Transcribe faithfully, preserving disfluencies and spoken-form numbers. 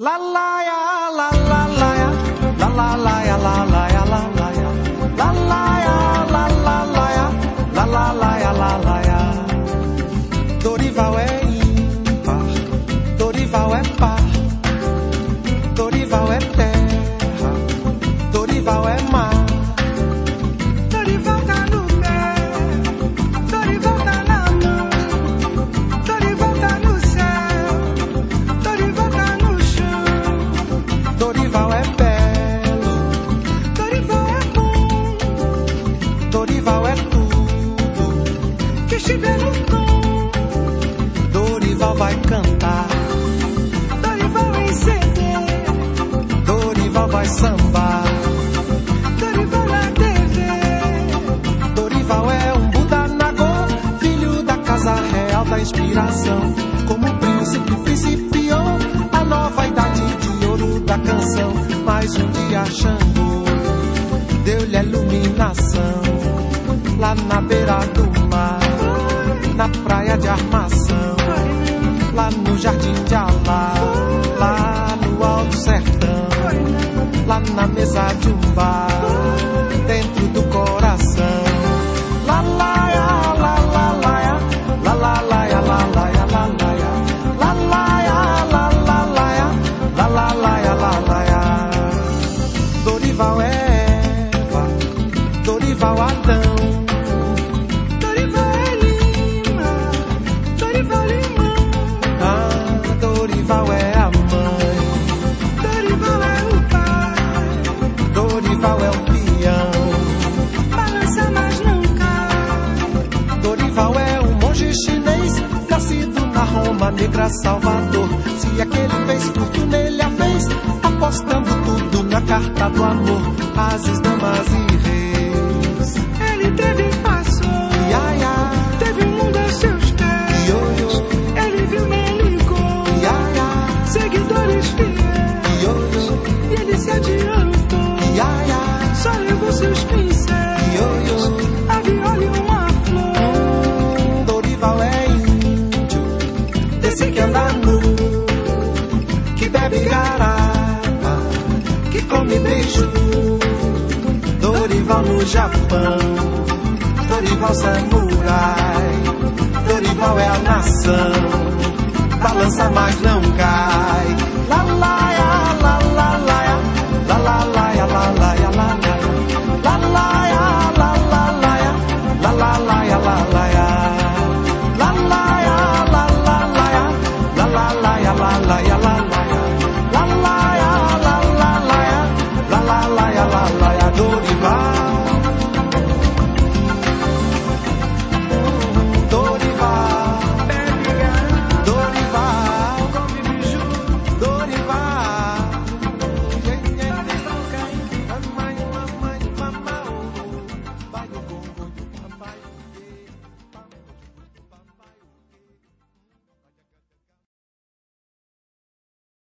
La la ya, la la la ya, la la la ya, la la ya, la la ya, la la ya, la la la ya, la la la ya, la la ya. Dorival é ímpar, Dorival é par, Dorival é terra, Dorival é mar. Dorival tá no pé, Dorival tá na mão, Dorival tá no céu, Dorival tá no chão. Dorival é belo, Dorival é bom, Dorival é tudo que estiver no tom. Dorival vai cantar, Dorival em C D, Dorival vai sambar. Dorival na T V. Dorival é um Buda Nagô, filho da casa real da inspiração. Como o príncipe principiou a nova idade de ouro da canção. Mas um dia Xangô deu-lhe a iluminação, lá na beira do mar, na praia de Armação, lá no jardim de Alá, lá no alto sertão, lá na mesa de um bar, dentro do coração. La la ya, la la la ya, la la la ya, la la ya, la la ya, la la ya, la la la ya, la la la ya, la la ya. Dorival é Eva, Dorival Adão, Dorival é Lima, Dorival Limão, ah, Dorival é a mãe, Dorival é o pai, Dorival é o peão, balança mas não cai. Dorival é um monge chinês, nascido na Roma negra Salvador. Se aquele fez curto nele a vez, apostando tudo na carta do amor. Ases, damas e reis, Ele teve e passou, ia, ia, teve o mundo a seus pés. ioiô, Ele viu, me ligou, ia, ia, seguidores fiéis. ioiô, E ele se adiantou, ia, ia, só levou seus pincéis, ioiô. a viola e uma flor. Dorival é índio, desse que anda nu, que bebe garapa, que come beijo. Dorival no Japão, Dorival samurai, Dorival é a nação, balança mas não cai.